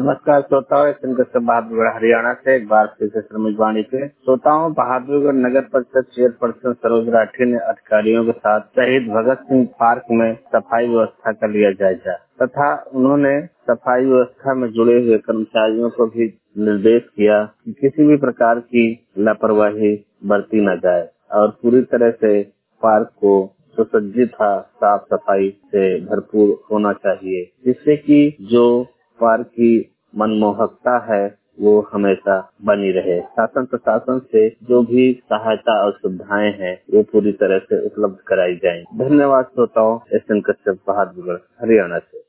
नमस्कार श्रोताओं, कश्यप बहादुरगढ़ हरियाणा से एक बार फिर से श्रमिक वाणी पे। श्रोताओं, बहादुरगढ़ नगर परिषद चेयरपर्सन सरोज राठी ने अधिकारियों के साथ शहीद भगत सिंह पार्क में सफाई व्यवस्था का लिया जायजा तथा उन्होंने सफाई व्यवस्था में जुड़े हुए कर्मचारियों को भी निर्देश किया कि किसी भी प्रकार की लापरवाही बरती न जाए और पूरी तरह से पार्क को सुसज्जित था, साफ सफाई से भरपूर होना चाहिए, जिससे कि जो पार्क की मनमोहकता है वो हमेशा बनी रहे। शासन प्रशासन से जो भी सहायता और सुविधाएं हैं वो पूरी तरह से उपलब्ध कराई जाएं। धन्यवाद श्रोताओं, कश्यप बहादुरगढ़ हरियाणा से।